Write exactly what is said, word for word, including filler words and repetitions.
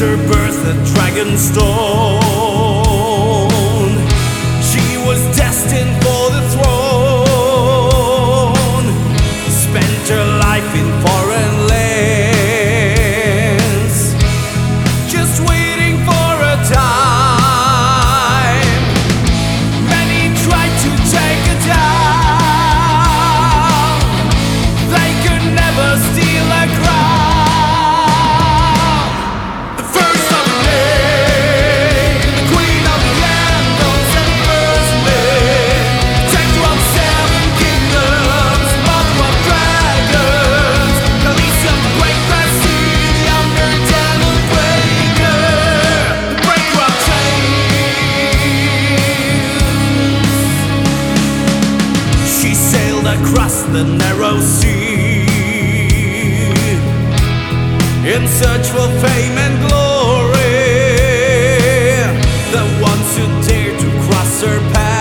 her birth at Dragonstone. She was destined for the throne, spent her life in foreign lands, just waiting for a time. Many tried to take her down, they could never steal her crown. Across the narrow sea, in search for fame and glory, the ones who dare to cross her path